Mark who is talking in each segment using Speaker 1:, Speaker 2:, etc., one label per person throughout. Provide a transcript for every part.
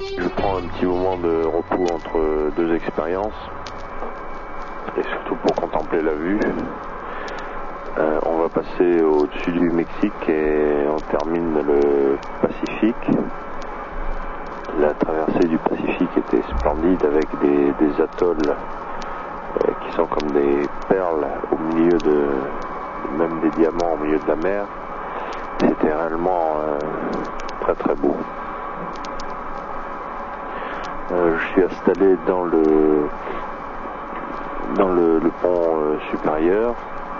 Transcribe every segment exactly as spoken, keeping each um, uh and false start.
Speaker 1: Je prends un petit moment de repos entre deux expériences et surtout pour contempler la vue. Euh, on va passer au-dessus du Mexique et on termine le Pacifique. La traversée du Pacifique était splendide avec des, des atolls euh, qui sont comme des perles au milieu de, même des diamants au milieu de la mer. C'était réellement euh, très très beau. Euh, je suis installé dans le dans le, le pont euh, supérieur,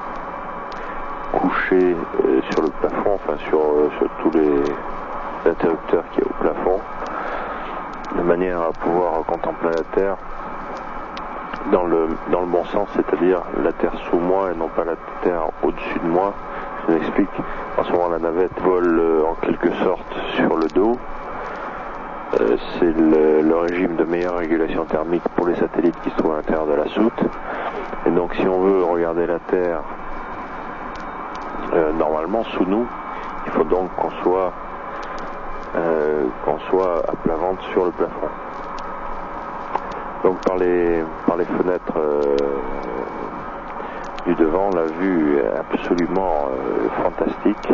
Speaker 1: couché euh, sur le plafond, enfin sur, euh, sur tous les interrupteurs qu'il y a au plafond, de manière à pouvoir contempler la Terre dans le, dans le bon sens, c'est-à-dire la Terre sous moi et non pas la Terre au-dessus de moi. Je m'explique. En ce moment, la navette vole euh, en quelque sorte sur le dos. Euh, c'est le, le régime de meilleure régulation thermique pour les satellites qui se trouvent à l'intérieur de la soute. Et donc, si on veut regarder la Terre euh, normalement sous nous, il faut donc qu'on soit euh, qu'on soit à plat ventre sur le plafond. Donc, par les par les fenêtres euh, du devant, la vue est absolument euh, fantastique.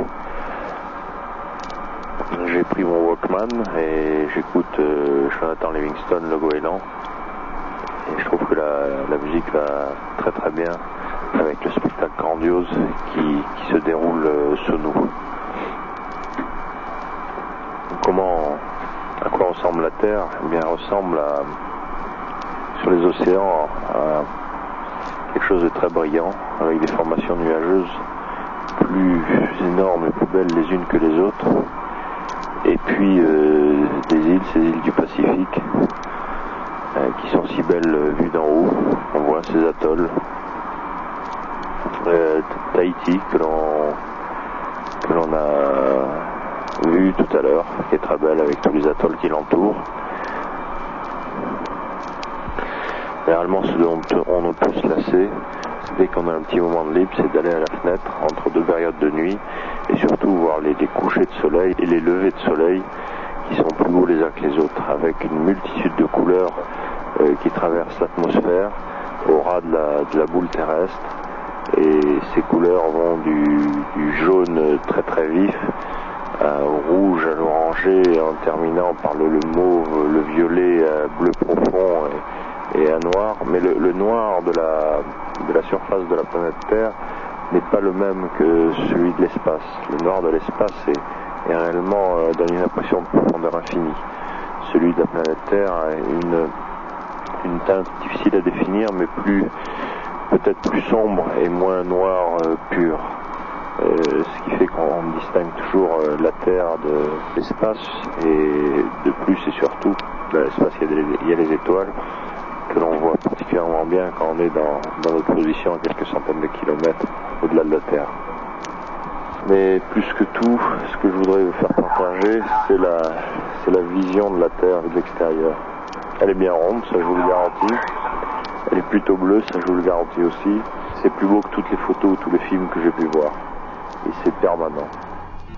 Speaker 1: J'ai pris mon Walkman et j'écoute euh, Jonathan Livingston, Le Goéland. Et je trouve que la, la musique va très très bien avec le spectacle grandiose qui, qui se déroule euh, sous nous. Comment, à quoi ressemble la Terre? Eh bien, elle ressemble à, sur les océans à quelque chose de très brillant, avec des formations nuageuses plus énormes et plus belles les unes que les autres. Et puis euh, des îles, ces îles du Pacifique, euh, qui sont si belles euh, vues d'en haut. On voit ces atolls. Euh, Tahiti, que l'on que l'on a vu tout à l'heure, qui est très belle avec tous les atolls qui l'entourent. Généralement, ce dont on ne peut se lasser, dès qu'on a un petit moment de libre, c'est d'aller à la fenêtre entre deux périodes de nuit et surtout voir les, les couchers de soleil et les levées de soleil qui sont plus beaux les uns que les autres, avec une multitude de couleurs euh, qui traversent l'atmosphère au ras de la, de la boule terrestre. Et ces couleurs vont du, du jaune très très vif euh, au rouge, à l'orangé, en terminant par le, le mauve, le violet, euh, bleu profond et, et un noir. Mais le, le noir de la, de la surface de la planète Terre n'est pas le même que celui de l'espace. Le noir de l'espace est, est réellement euh, donne une impression de profondeur infinie. Celui de la planète Terre a une, une teinte difficile à définir, mais plus peut-être plus sombre et moins noir euh, pur. Euh, ce qui fait qu'on distingue toujours euh, la Terre de l'espace, et de plus et surtout, dans l'espace il y a, des, il y a les étoiles que l'on voit particulièrement bien quand on est dans, dans notre position à quelques centaines de kilomètres au-delà de la Terre. Mais plus que tout, ce que je voudrais vous faire partager, c'est la, c'est la vision de la Terre de l'extérieur. Elle est bien ronde, ça je vous le garantis. Elle est plutôt bleue, ça je vous le garantis aussi. C'est plus beau que toutes les photos ou tous les films que j'ai pu voir. Et c'est permanent.